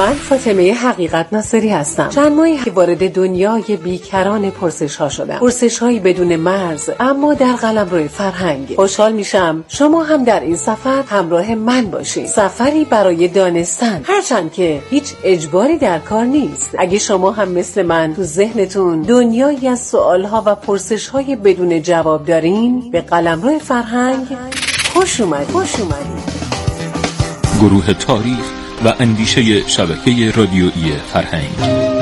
من فاطمه حقیقت ناصری هستم. چند ماهی که وارد دنیای بیکران پرسش ها شدم. پرسش هایی بدون مرز، اما در قلمرو فرهنگ. خوشحال میشم شما هم در این سفر همراه من باشید. سفری برای دانستن، هرچند که هیچ اجباری در کار نیست. اگه شما هم مثل من تو ذهنتون دنیایی از سوال ها و پرسش های بدون جواب دارین، به قلمرو فرهنگ خوش اومدید. گروه تاریخ و اندیشه شبکه رادیویی فرهنگ.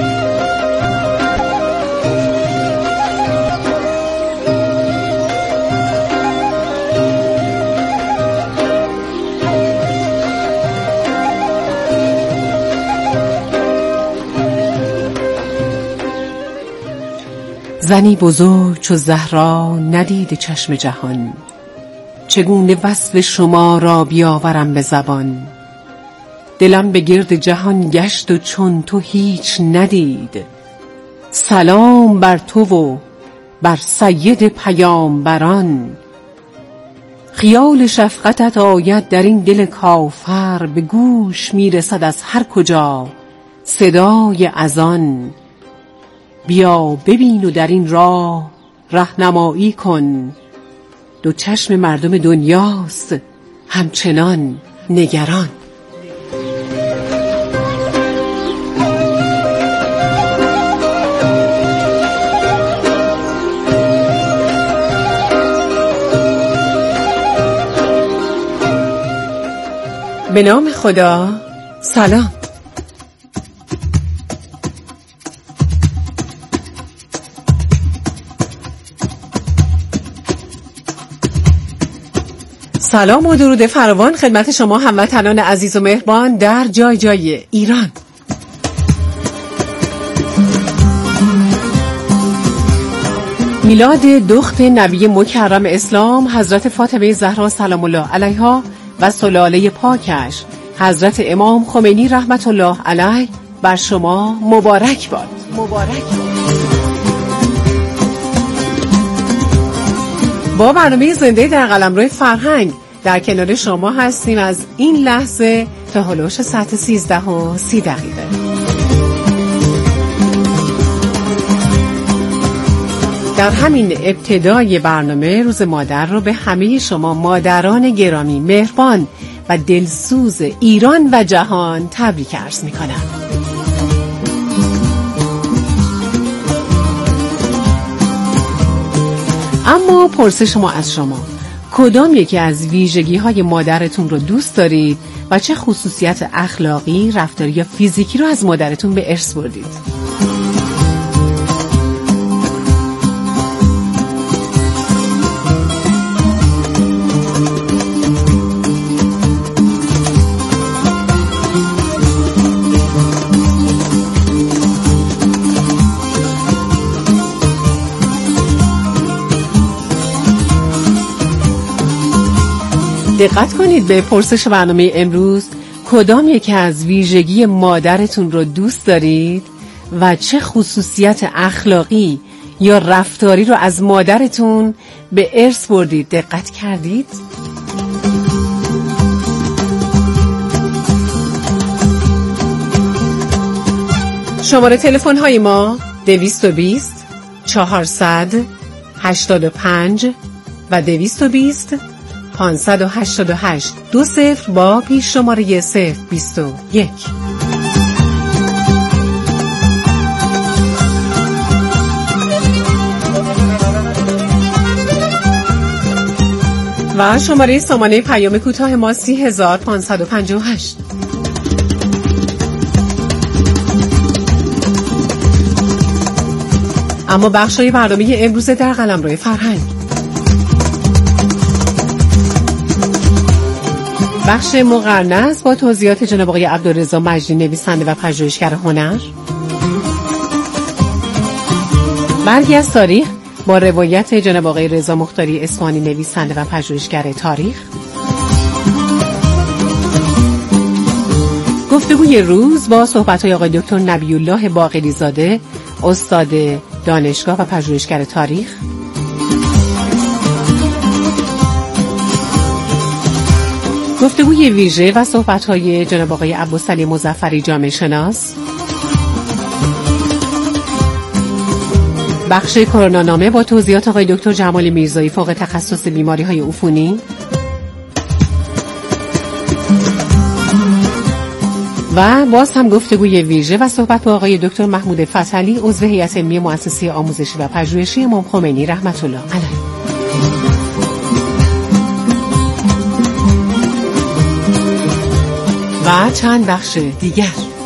زنی بزرگ چو زهرا ندید چشم جهان، چگونه وصف شما را بیاورم به زبان. دلم به گرد جهان گشت و چون تو هیچ ندید، سلام بر تو و بر سید پیامبران. خیال شفقتت آید در این دل کافر، به گوش میرسد از هر کجا صدای اذان. بیا ببین و در این راه رهنمایی کن، دو چشم مردم دنیاست همچنان نگران. به نام خدا. سلام. سلام و درود فراوان خدمت شما هموطنان عزیز و مهربان در جای جای ایران. میلاد دخت نبی مکرم اسلام حضرت فاطمه زهرا سلام الله علیها و سلاله پاکش حضرت امام خمینی رحمت الله علیه بر شما مبارک باد. با برنامه زنده در قلمرو فرهنگ در کنار شما هستیم از این لحظه تا هلوش ساعت 13:30. در همین ابتدای برنامه روز مادر رو به همه شما مادران گرامی، مهربان و دلسوز ایران و جهان تبریک عرض می‌کنم. اما پرسش ما از شما، کدام یکی از ویژگی‌های مادرتون رو دوست دارید و چه خصوصیت اخلاقی، رفتاری یا فیزیکی رو از مادرتون به ارث بردید؟ دقت کنید به پرسش برنامه امروز، کدام یکی از ویژگی مادرتون رو دوست دارید و چه خصوصیت اخلاقی یا رفتاری رو از مادرتون به ارث بردید؟ دقت کردید؟ شماره تلفن های ما 220 400 85 و 220 588 20 با پیش شماره 021. و شماره سامانه پیام کوتاه ما 30558. اما بخشای برنامه امروز در قلمرو فرهنگ، بخش مقرنس با توضیحات جناب آقای عبدالرضا مجدی، نویسنده و پژوهشگر هنر، برگی از تاریخ با روایت جناب آقای رضا مختاری اصفهانی، نویسنده و پژوهشگر تاریخ، گفتگوی روز با صحبت‌های آقای دکتر نبی الله باقری زاده، استاد دانشگاه و پژوهشگر تاریخ، گفتگوی ویژه و صحبت‌های جناب آقای ابوالسعید مظفری جامعه شناس. بخش کرونا نامه با توضیحات آقای دکتر جمال میرزایی فوق تخصص بیماری‌های عفونی. و باز هم گفتگوی ویژه و صحبت با آقای دکتر محمود فتحعلی عضو هیئت علمی مؤسسه آموزشی و پژوهشی امام خمینی رحمت الله علیه. و چند بخش دیگر.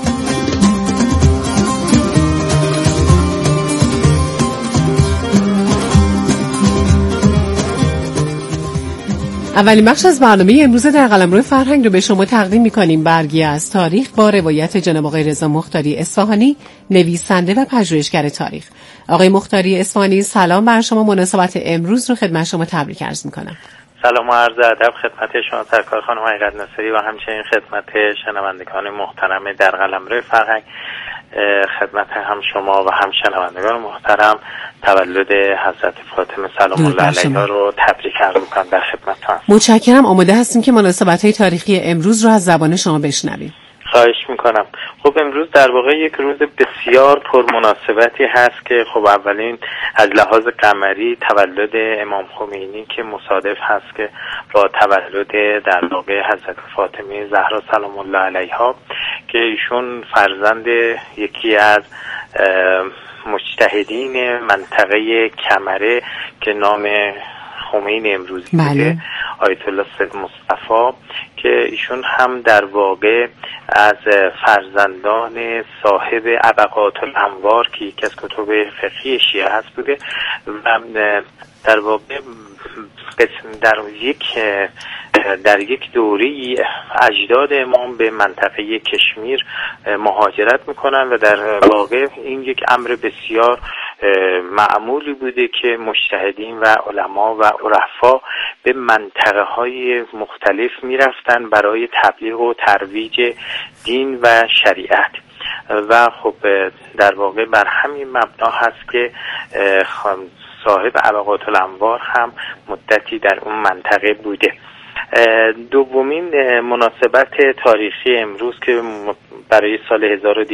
اولین بخش از برنامه امروز در قلمرو فرهنگ رو به شما تقدیم می‌کنیم. برگی از تاریخ با روایت جناب آقای رضا مختاری اصفهانی، نویسنده و پژوهشگر تاریخ. آقای مختاری اصفهانی، سلام بر شما. مناسبت امروز رو خدمت شما تبریک عرض می‌کنم. سلام و عرض ادب خدمت شما سرکار خانم حقیقت ناصری و همچنین خدمت شنوندگان محترم در قلمرو فرهنگ. خدمت هم شما و هم شنوندگان محترم تولد حضرت فاطمه سلام الله علیها رو تبریک عرض می‌کنم در خدمتتون. متشکرم. آماده هستیم که مناسبت‌های تاریخی امروز رو از زبان شما بشنویم. خواهش میکنم. خب امروز در واقع یک روز بسیار پرمناسبتی هست که خب اولین از لحاظ قمری تولد امام خمینی که مصادف هست که با تولد در واقع حضرت فاطمه زهرا سلام الله علیها که ایشون فرزند یکی از مجتهدین منطقه کمره که نام خمینی امروزی بوده، آیت الله سید مصطفی، که ایشون هم در واقع از فرزندان صاحب ابقات الانوار که یکی از کتب فقهی شیعه هست بوده و در واقع در یک دوره اجداد امام به منطقه کشمیر مهاجرت میکنن و در واقع این یک امر بسیار معمولی بوده که مجتهدین و علما و عرفا به منطقه های مختلف میرفتن برای تبلیغ و ترویج دین و شریعت و خب در واقع بر همین مبنا هست که صاحب ابقات الانوار هم مدتی در اون منطقه بوده. دومین مناسبت تاریخی امروز که برای سال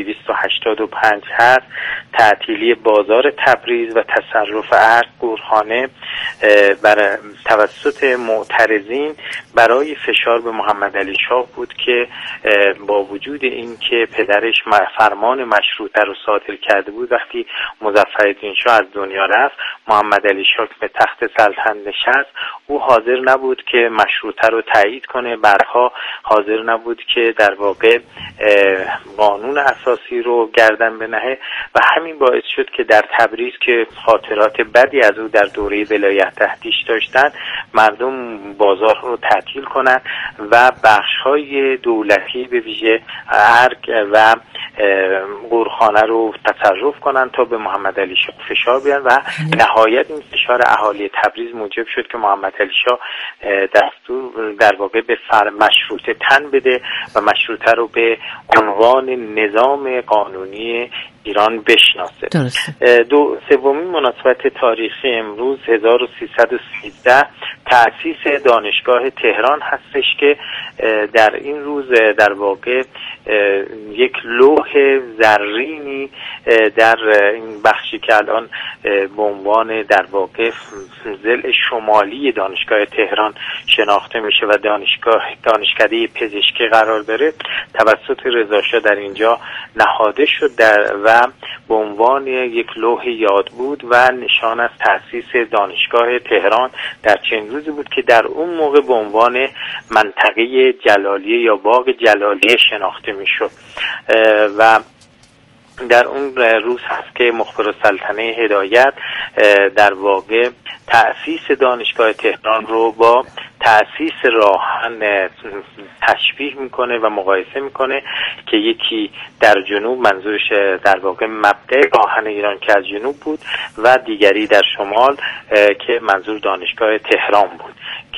1285 هست، تعطیلی بازار تبریز و تصرف ارگ گورخانه بر توسط معترضین برای فشار به محمد علی شاه بود که با وجود این که پدرش فرمان مشروطه رو صادر کرده بود، وقتی مظفرالدین شاه از دنیا رفت، محمد علی شاه به تخت سلطنت نشست، او حاضر نبود که مشروطه رو تایید کنه، بعدها حاضر نبود که در واقع قانون اساسی رو گردن بنهه و همین باعث شد که در تبریز که خاطرات بدی از او در دوره ولایت تحتیش داشتن، مردم بازار رو تعطیل کنن و بخش‌های دولتی به ویژه ارگ و گورخانه رو تصرف کنن تا به محمد علی شاه فشار بیارن و نهایت این فشار اهالی تبریز موجب شد که محمد علی شاه دستور در واقع به مشروطه تن بده و مشروطه رو به عنوان نظام قانونی ایران بشناسه. سومین مناسبت تاریخی امروز 1313 تأسیس دانشگاه تهران هستش که در این روز در واقع یک لوح زرینی در این بخشی که الان به عنوان در واقع ضلع شمالی دانشگاه تهران شناخته میشه و دانشکده پزشکی قرار داره، توسط رضا شاه در اینجا نهاده شد و به عنوان یک لوح یاد بود و نشان از تأسیس دانشگاه تهران در چند روزی بود که در اون موقع به عنوان منطقه جلالیه یا باغ جلالیه شناخته میشد و در اون روز هست که مخبرالسلطنه هدایت در واقع تأسیس دانشگاه تهران رو با تأسیس راهن تشبیه میکنه و مقایسه میکنه که یکی در جنوب، منظورش در واقع مبدأ راهن ایران که از جنوب بود، و دیگری در شمال که منظور دانشگاه تهران بود،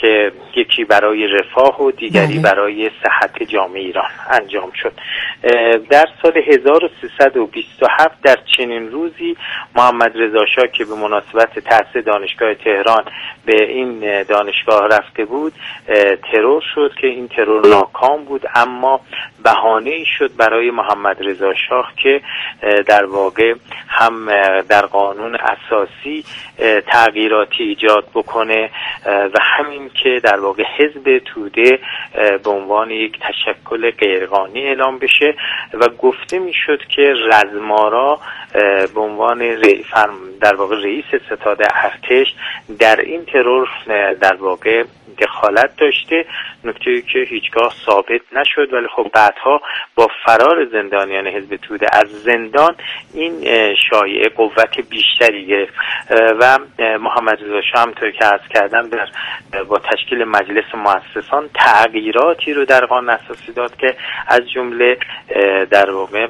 که یکی برای رفاه و دیگری برای صحت جامعه ایران انجام شد. در سال 1327 در چنین روزی محمد رضا شاه که به مناسبت تأسیس دانشگاه تهران به این دانشگاه رفته بود ترور شد که این ترور ناکام بود، اما بهانه‌ای شد برای محمد رضا شاه که در واقع هم در قانون اساسی تغییراتی ایجاد بکنه و همین که در واقع حزب توده به عنوان یک تشکل غیرقانونی اعلام بشه و گفته میشد که رزمارا به عنوان در واقع رئیس ستاد ارتش در این ترور در واقع دخالت داشته، نکته‌ای که هیچگاه ثابت نشد، ولی خب بعدها با فرار زندانیان حزب توده از زندان این شایعه قوت بیشتری گرفت و محمد رضا شاه همونطور که عرض کردم با تشکیل مجلس مؤسسان تغییراتی رو در قانون اساسی داد که از جمله در واقع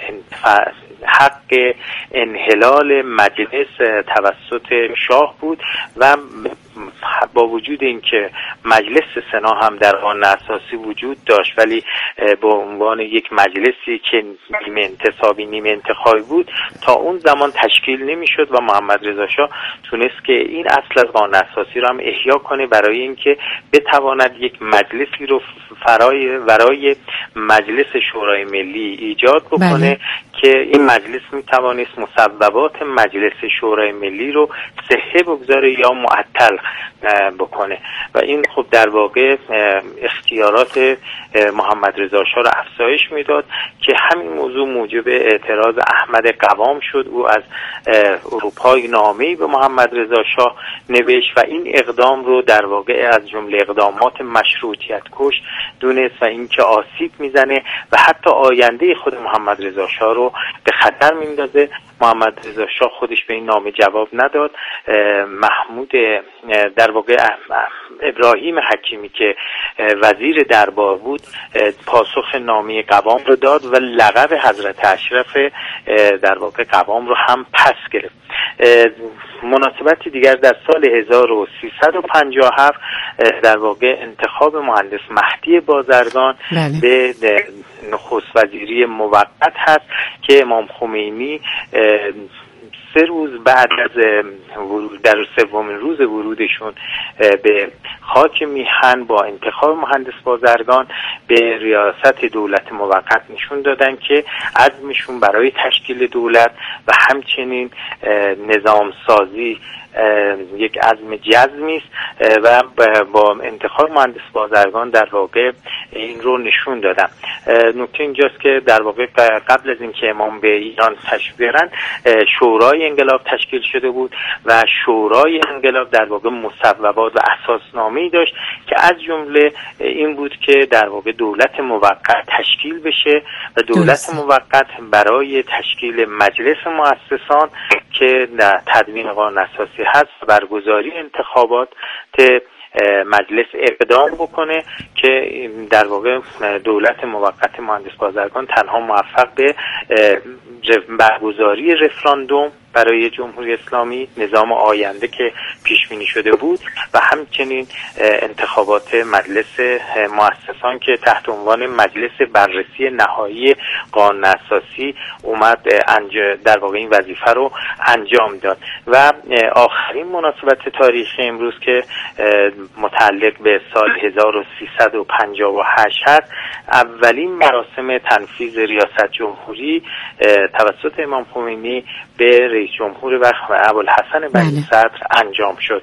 حق انحلال مجلس توسط شاه بود و با وجود اینکه مجلس سنا هم در قانون اساسی وجود داشت، ولی به عنوان یک مجلسی که نیمه انتصابی نیمه انتخابی بود تا اون زمان تشکیل نمیشد و محمد رضا شاه تونست که این اصل از قانون اساسی رو هم احیا کنه برای اینکه بتواند یک مجلسی رو ورای مجلس شورای ملی ایجاد بکنه که این مجلس میتوانست مصوبات مجلس شورای ملی رو صحه بگذاره یا معطل بکنه و این خب در واقع اختیارات محمد رضا شاه رو افزایش میداد که همین موضوع موجب اعتراض احمد قوام شد. او از اروپای نامه‌ای به محمد رضا شاه نوشت و این اقدام رو در واقع از جمله اقدامات مشروطیت کش دونست و اینکه آسیب میزنه و حتی آینده خود محمد رضا شاه رو به خطر میندازه. محمد رضا شاه خودش به این نامه جواب نداد. محمود در واقع ابراهیم حکیمی که وزیر دربار بود پاسخ نامه قوام رو داد و لقب حضرت اشرف در واقع قوام رو هم پس گرفت. مناسبتی دیگر در سال 1357 در واقع انتخاب مهندس مهدی بازرگان به نخست وزیری موقت هست که امام خمینی 3 روز بعد از در 3مین روز ورودشون به خاک میهن با انتخاب مهندس بازرگان به ریاست دولت موقت نشون دادن که عزمشون برای تشکیل دولت و همچنین نظام سازی یک عزم جزمی است و با انتخاب مهندس بازرگان در واقع این رو نشون دادن. نکته اینجاست که در واقع قبل از اینکه امام به ایران تشریف بیارن شورای انقلاب تشکیل شده بود و شورای انقلاب در واقع مصوبات و اساسنامه‌ای داشت که از جمله این بود که در واقع دولت موقت تشکیل بشه و دولت موقت برای تشکیل مجلس مؤسسان که در تدوین قانون اساسی هست برگزاری انتخابات مجلس اقدام بکنه که در واقع دولت موقت مهندس بازرگان تنها موفق به برگزاری رفراندوم برای جمهوری اسلامی نظام آینده که پیش بینی شده بود و همچنین انتخابات مجلس مؤسسان که تحت عنوان مجلس بررسی نهایی قانون اساسی اومد در واقع این وظیفه رو انجام داد. و آخرین مناسبت تاریخی امروز که متعلق به سال 1358 هست، اولین مراسم تنفیذ ریاست جمهوری توسط امام خمینی به رئیس جمهور وقت ابوالحسن بنی صدر انجام شد.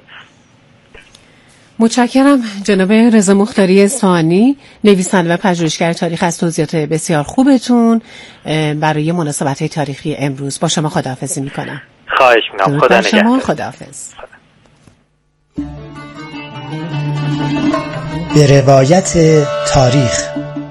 متشکرم جناب رضا مختاری ثانی، نویسنده و پژوهشگر تاریخ، از توضیحات بسیار خوبتون برای مناسبت‌های تاریخی امروز. با شما خداحافظی می‌کنم. خواهش می‌کنم. خدا نگهدار. خداحافظ. به روایت تاریخ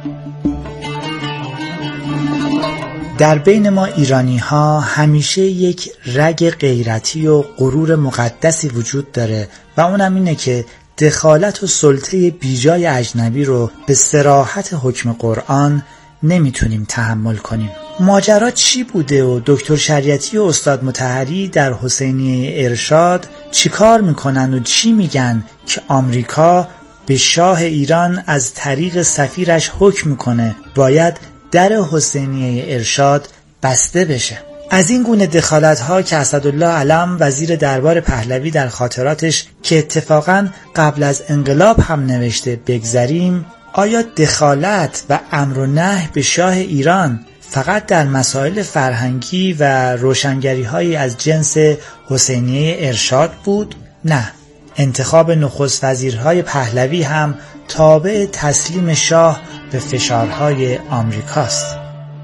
در بین ما ایرانی ها همیشه یک رگ غیرتی و غرور مقدسی وجود داره و اونم اینه که دخالت و سلطه بیجای اجنبی رو به صراحت حکم قرآن نمیتونیم تحمل کنیم. ماجرا چی بوده و دکتر شریعتی و استاد مطهری در حسینیه ارشاد چی کار میکنن و چی میگن که آمریکا به شاه ایران از طریق سفیرش حکم میکنه باید در حسینیه ارشاد بسته بشه؟ از این گونه دخالت‌ها که اسدالله علم وزیر دربار پهلوی در خاطراتش که اتفاقاً قبل از انقلاب هم نوشته بگذریم، آیا دخالت و امر و نهی به شاه ایران فقط در مسائل فرهنگی و روشنگری‌هایی از جنس حسینیه ارشاد بود؟ نه، انتخاب نخست وزیرهای پهلوی هم تابع تسلیم شاه به فشارهای آمریکاست.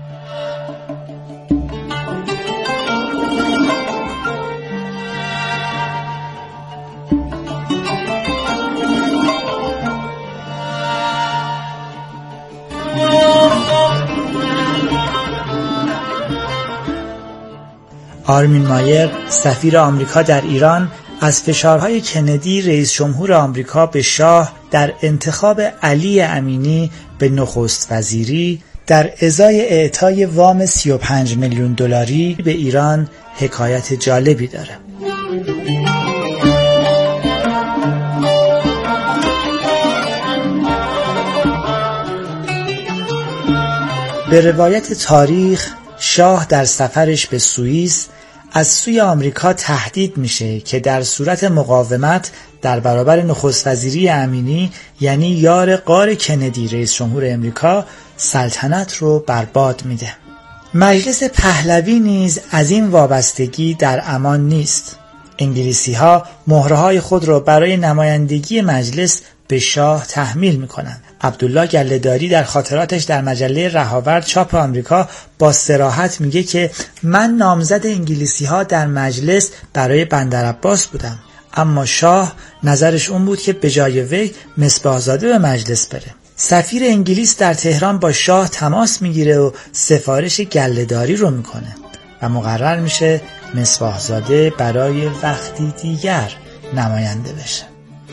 آرمین مایر سفیر آمریکا در ایران از فشارهای کندی رئیس جمهور آمریکا به شاه در انتخاب علی امینی به نخست وزیری در ازای اعطای وام 35 میلیون دلاری به ایران حکایت جالبی داره. به روایت تاریخ شاه در سفرش به سوئیس از سوی آمریکا تهدید میشه که در صورت مقاومت در برابر نخست وزیری امینی یعنی یار غار کندی رئیس جمهور امریکا سلطنت رو برباد میده. مجلس پهلوی نیز از این وابستگی در امان نیست. انگلیسی ها مهره های خود را برای نمایندگی مجلس به شاه تحمیل میکنند. عبدالله گله‌داری در خاطراتش در مجله رهاورد چاپ آمریکا با صراحت میگه که من نامزد انگلیسی ها در مجلس برای بندرعباس بودم، اما شاه نظرش اون بود که به جای وی مصباح‌زاده به مجلس بره. سفیر انگلیس در تهران با شاه تماس میگیره و سفارش گله‌داری رو میکنه و مقرر میشه مصباح‌زاده برای وقتی دیگر نماینده بشه.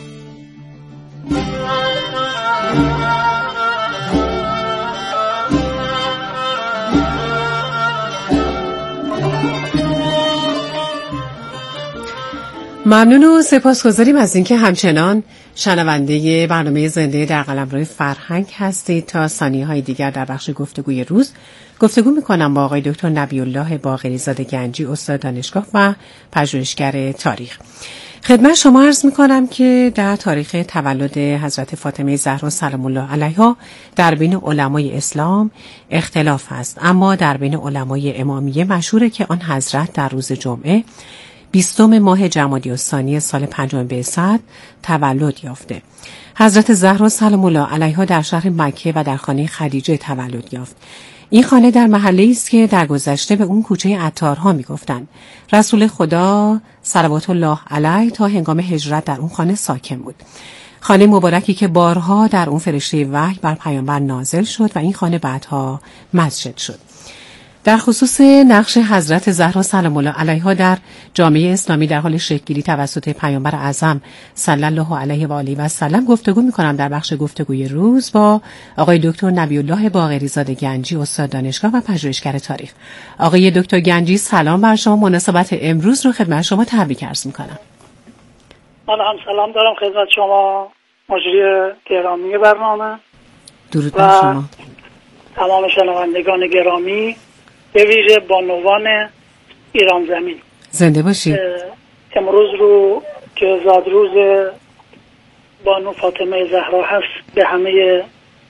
ممنون و سپاسگزاریم از اینکه همچنان شنونده برنامه زنده در قلمرو فرهنگ هستید. تا ثانیه‌های دیگر در بخش گفتگوی روز گفتگو می‌کنم با آقای دکتر نبی‌الله باقری‌زاده گنجی، استاد دانشگاه و پژوهشگر تاریخ. خدمت شما عرض می‌کنم که در تاریخ تولد حضرت فاطمه زهرا سلام الله علیها در بین علمای اسلام اختلاف است، اما در بین علمای امامیه مشهوره که آن حضرت در روز جمعه 20 ماه جمادی الثانی سال 5 بعثت تولد یافته. حضرت زهرا سلام الله علیها در شهر مکه و در خانه خدیجه تولد یافت. این خانه در محله‌ای است که در گذشته به اون کوچه عطارها میگفتند. رسول خدا صلوات الله علیه تا هنگام هجرت در اون خانه ساکن بود. خانه مبارکی که بارها در اون فرشته وحی بر پیامبر نازل شد و این خانه بعدها مسجد شد. در خصوص نقش حضرت زهرا سلام الله علیها در جامعه اسلامی در حال شکل‌گیری توسط پیامبر اعظم صلی الله علیه و آله و سلم گفتگو می‌کنم در بخش گفتگوی روز با آقای دکتر نبی‌الله باقری‌زاده گنجی، استاد دانشگاه و پژوهشگر تاریخ. آقای دکتر گنجی سلام بر شما، مناسبت امروز رو خدمت شما تبریک عرض می‌کنم. من هم سلام دارم خدمت شما مجری گرامی برنامه. درود بر شما. تمام شنوندگان گرامی، به ویژه بانوان ایران زمین. زنده باشید. امروز رو که زادروز بانو فاطمه زهرا هست به همه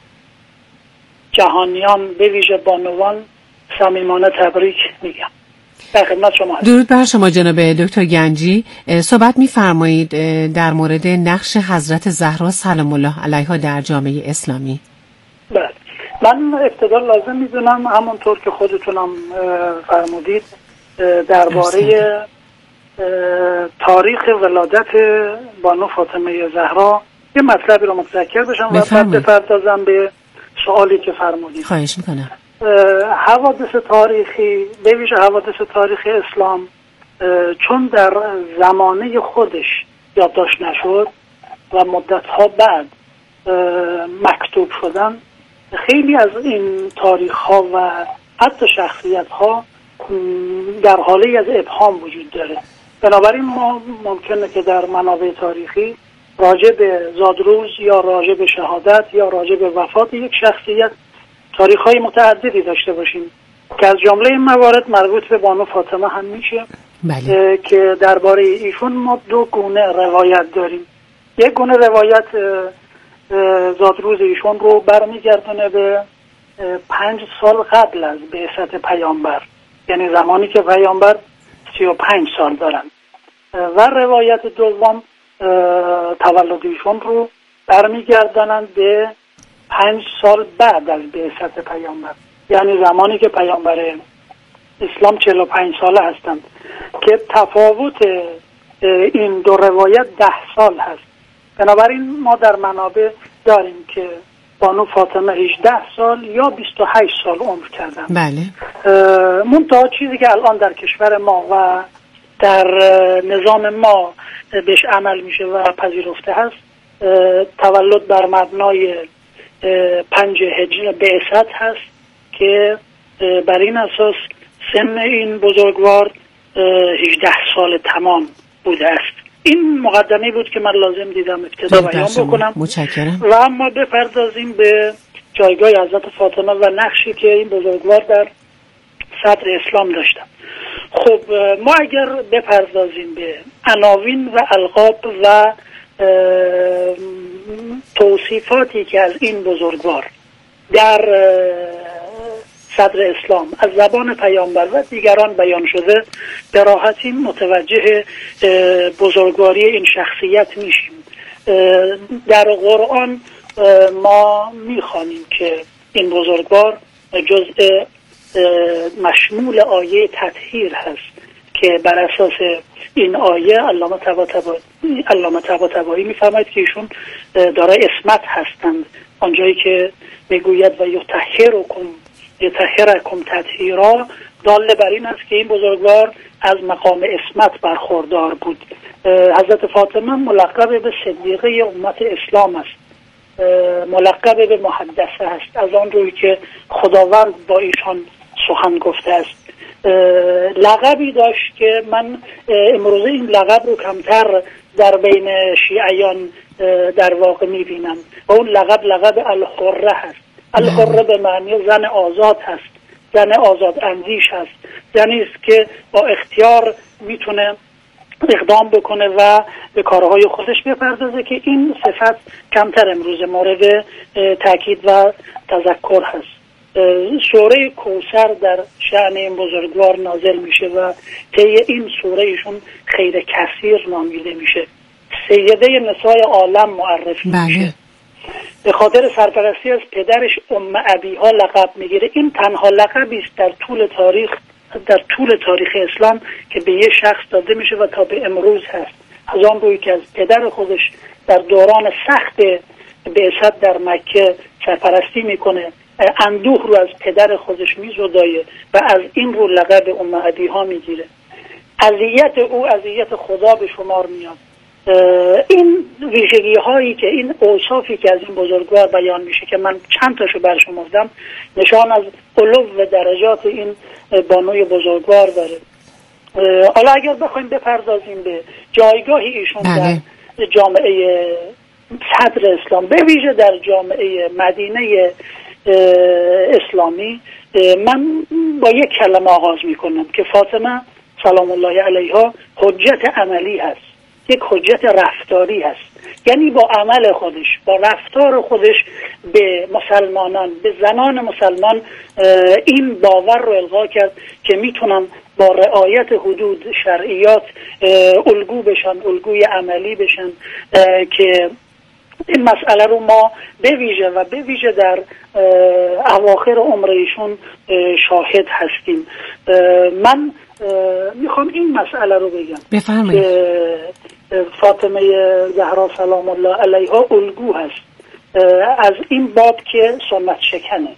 جهانیان به ویژه بانوان صمیمانه تبریک میگم. در خدمت شما هستم. درود بر شما جناب دکتر گنجی. صحبت می‌فرمایید در مورد نقش حضرت زهرا سلام الله علیها در جامعه اسلامی. بله، من ابتدا لازم میدونم همونطور که خودتونم فرمودید درباره تاریخ ولادت بانو فاطمه زهرا یه مطلبی رو متذکر بشم و بعد بپردازم به سوالی که فرمودید. خواهش میکنم. حوادث تاریخی به ویژه حوادث تاریخ اسلام چون در زمانه خودش یادداشت نشد و مدت‌ها بعد مکتوب شدن، خیلی از این تاریخ‌ها و حتی شخصیت ها در حالی از ابهام وجود داره. بنابراین ما ممکنه که در منابع تاریخی راجع به زادروز یا راجع به شهادت یا راجع به وفات یک شخصیت تاریخ‌های متعددی داشته باشیم که از جمله این موارد مربوط به بانو فاطمه هم میشه. بله. که درباره ایشون ما دو گونه روایت داریم. یک گونه روایت زادروز ایشون رو برمیگردونه به 5 سال قبل از بعثت پیامبر، یعنی زمانی که پیامبر 35 سال دارن، و روایت دوم تولد ایشون رو برمیگردونن به 5 سال بعد از بعثت پیامبر، یعنی زمانی که پیامبر اسلام 45 ساله هستند، که تفاوت این دو روایت 10 سال هست. بنابراین ما در منابع داریم که بانو فاطمه 18 سال یا 28 سال عمر کردن. بله. منتها چیزی که الان در کشور ما و در نظام ما بهش عمل میشه و پذیرفته هست، تولد بر مبنای 5 هجری بعثت هست که بر این اساس سن این بزرگوار 18 سال تمام بوده است. این مقدمه بود که من لازم دیدم ابتدا بیان بکنم. متشکرم. و اما بپردازیم به جایگاه حضرت فاطمه و نقشی که این بزرگوار در صدر اسلام داشتن. خب ما اگر بپردازیم به عناوین و القاب و توصیفاتی که از این بزرگوار در صدر اسلام از زبان پیامبر و دیگران بیان شده، به راحتی متوجه بزرگواری این شخصیت میشیم. در قرآن ما میخوانیم که این بزرگوار جزء مشمول آیه تطهیر هست که بر اساس این آیه علامه طباطبایی میفرماید که ایشون دارای اسمت هستند، آنجایی که میگوید و یطهرکم تطهیرا، دال بر این است که این بزرگوار از مقام اسمت برخوردار بود. حضرت فاطمه ملقب به صدیقه امت اسلام است، ملقب به محدثه است، از آن روی که خداوند با ایشان سخن گفته است. لقبی داشت که من امروزه این لقب رو کمتر در بین شیعیان در واقع میبینم و اون لقب الحره هست. الحره به معنی زن آزاد هست، زن آزاد اندیش هست، زنی است که با اختیار میتونه اقدام بکنه و به کارهای خودش بپردازه، که این صفت کمتر امروز مورد تاکید و تذکر هست. سوره کوثر در شأن این بزرگوار نازل میشه و طی این سوره ایشون خیر کثیر نامیده میشه، سیده نسای عالم معرفی میشه. به خاطر سرپرستی از پدرش ابیها لقب میگیره. این تنها لقبی است در طول تاریخ اسلام که به یه شخص داده میشه و تا به امروز هست، از آن روی که از پدر خودش در دوران سخت بعثت در مکه سرپرستی میکنه، اندوه رو از پدر خودش میزدایه و از این رو لقب ابیها میگیره. اذیت او اذیت خدا به شمار میاد. این ویژگی هایی که این اوصافی که از این بزرگوار بیان میشه که من چند تاشو برشمردم، نشان از علو و درجات این بانوی بزرگوار داره. حالا اگر بخوایم بپردازیم به جایگاهی ایشون در جامعه صدر اسلام، به ویژه در جامعه مدینه اسلامی، من با یک کلمه آغاز میکنم که فاطمه سلام الله علیها حجت عملی هست، یک حجت رفتاری هست. یعنی با عمل خودش، با رفتار خودش به مسلمانان، به زنان مسلمان این باور رو القا کرد که میتونن با رعایت حدود شرعیات الگو بشن، الگوی عملی بشن، که این مسئله رو ما به ویژه در اواخر عمر ایشون شاهد هستیم. من میخوام این مسئله رو بگم. بفرمایید. فاطمه زهرا سلام الله علیها الگو هست از این باب که سنت شکنه.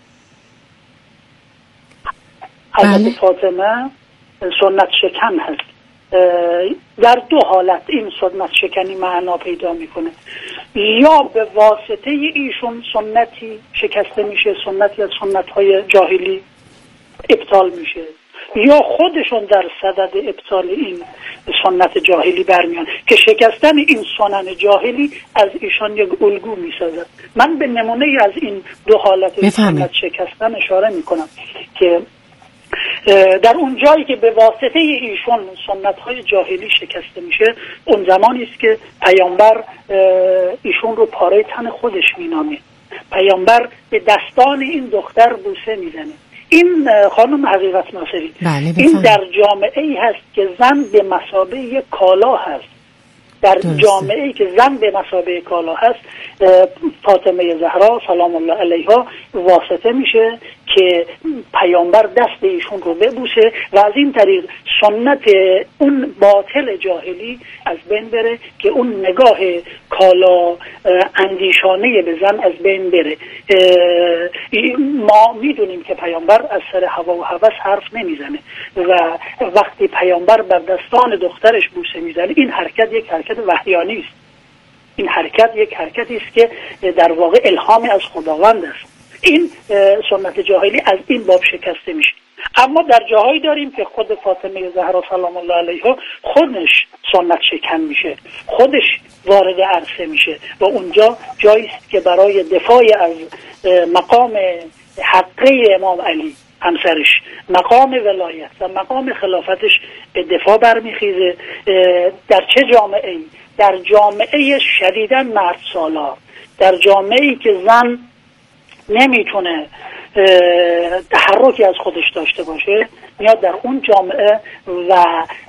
حضرت فاطمه سنت شکن هست. در دو حالت این سنت شکنی معنا پیدا میکنه، یا به واسطه ایشون سنتی شکسته میشه، سنتی از سنت‌های جاهلی، ابطال میشه یا خودشون در صدد ابطال این سنت جاهلی برمیان که شکستن این سنن جاهلی از ایشان یک الگو میسازد. من به نمونه از این دو حالت سنت شکستن اشاره میکنم که در اون جایی که به واسطه ایشون سنت‌های جاهلی شکسته میشه، اون زمانی است که پیامبر ایشون رو پاره تن خودش مینامه. پیامبر به دستان این دختر بوسه میزنه. این خانم حقیقت ناصری، این در جامعه ای هست که زن به مثابه یک کالا هست. در جامعه ای که زن به مثابه کالا هست، فاطمه زهرا سلام الله علیها واسطه میشه که پیامبر دست ایشون رو ببوسه و از این طریق سنت اون باطل جاهلی از بین بره که اون نگاه کالا اندیشانه به زن از بین بره. ما میدونیم که پیامبر از سر هوا و هوس حرف نمیزنه و وقتی پیامبر بر دستان دخترش بوسه میزنه، این حرکت یک حرکت وحیانی است. این حرکت یک حرکتی است که در واقع الهام از خداوند است. این سنت جاهلی از این باب شکسته میشه. اما در جاهایی داریم که خود فاطمه زهرا سلام الله علیها خودش سنت شکن میشه، خودش وارد عرصه میشه و اونجا جایی است که برای دفاع از مقام حقه امام علی همسرش، مقام ولایت و مقام خلافتش به دفاع برمیخیزه. در چه جامعه‌ای؟ در جامعه شدیداً مرد سالار، در جامعه‌ای که زن نمیتونه تحرکی از خودش داشته باشه، میاد در اون جامعه و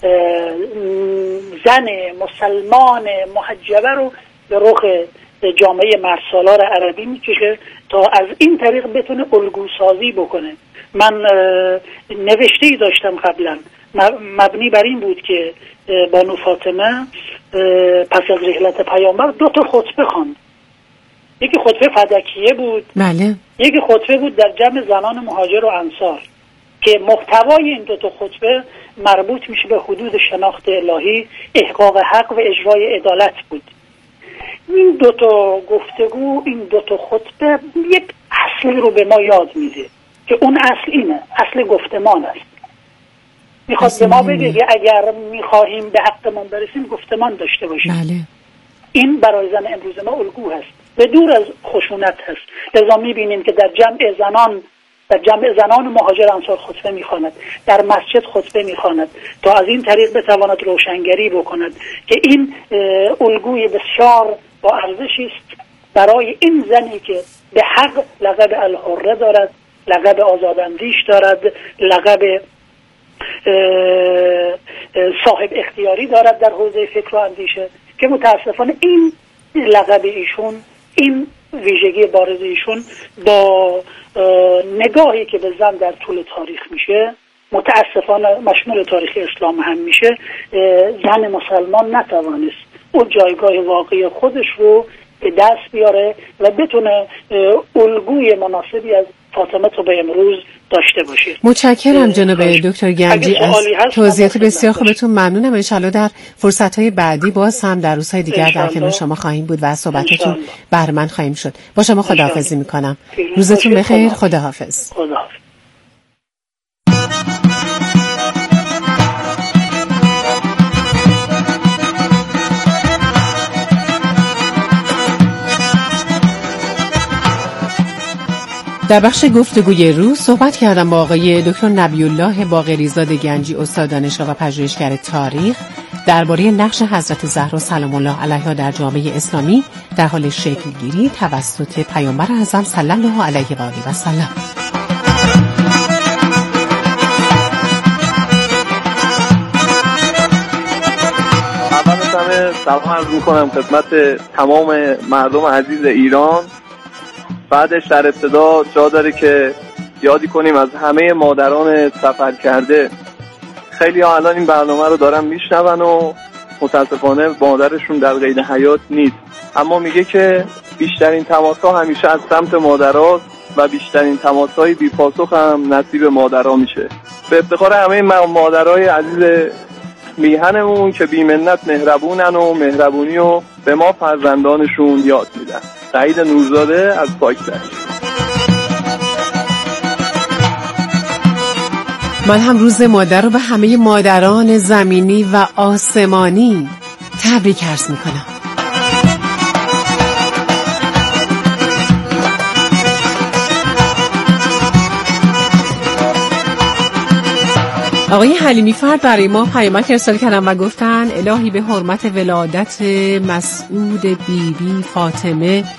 زن مسلمان محجبه رو به رخ جامعه مرد سالار عربی میکشه تا از این طریق بتونه الگو سازی بکنه. من نوشته‌ای داشتم قبلا مبنی بر این بود که بانو فاطمه پس از رحلت پیامبر 2 خطبه خواند. یکی خطبه فدکیه بود، بله. یکی خطبه بود در جمع زنان مهاجر و انصار که محتوای این 2 خطبه مربوط میشه به حدود شناخت الهی، احقاق حق و اجرای عدالت بود. این 2 گفتگو، این 2 خطبه یک اصلی رو به ما یاد میده که اون اصل اینه، اصل گفتمان است. میخواد به ما بگه که اگر میخواهیم به حقمون برسیم گفتمان داشته باشیم. بله. این برای زن امروز ما الگو هست، به دور از خشونت هست. لذا میبینیم که در جمع زنان مهاجر انصار خطبه میخواند، در مسجد خطبه میخواند تا از این طریق بتواند روشنگری بکند که این الگوی بسیار با ارزشی است برای این زنی که به حق لقب الحره دارد، لقب آزاداندیش دارد، لقب صاحب اختیاری دارد در حوزه فکر و اندیشه، که متاسفانه این لقب ایشون، این ویژگی بارز ایشون با نگاهی که به زن در طول تاریخ میشه، متاسفانه مشمول تاریخ اسلام هم میشه، زن مسلمان نتوانست اون جایگاه واقعی خودش رو به دست بیاره و بتونه الگوی مناسبی از فاطمه تا به امروز داشته باشه. متشکرم جناب دکتر گنجی از توضیحات بسیار خوبتون. ممنونم. انشالله در فرصت‌های بعدی باز هم در روزهای دیگر در کنار شما خواهیم بود و از صحبتتون بهره‌مند خواهیم شد. با شما خداحافظی میکنم. روزتون بخیر. خداحافظ. خداحافظ. در بخش گفتگوی روز صحبت کردم با آقای دکتر نبی الله باقری‌زاد گنجی، استاد دانشگاه و پژوهشگر تاریخ، درباره نقش حضرت زهرا سلام الله علیها در جامعه اسلامی در حال شکل گیری توسط پیامبر اعظم صلی الله علیه و آله و سلم. اول از سلام عرض می‌کنم خدمت تمام مردم عزیز ایران. بعدش در ابتدا جا داره که یادی کنیم از همه مادران سفر کرده. خیلی ها الان این برنامه رو دارن میشنون و متاسفانه مادرشون در قید حیات نیست، اما میگه که بیشترین تماس‌ها همیشه از سمت مادرها و بیشترین تماس‌های بی‌پاسخ هم نصیب مادرها میشه. به افتخار همه مادرای عزیز میهنمون که بی‌منت مهربونن و مهربونی و به ما فرزندانشون یاد میدن. سعید نورزاده از پاکدشت. من هم روز مادر رو به همه مادران زمینی و آسمانی تبریک عرض میکنم. آقای حلیمی فرد برای ما پیامک ارسال کردن و گفتن الهی به حرمت ولادت مسعود بیبی فاطمه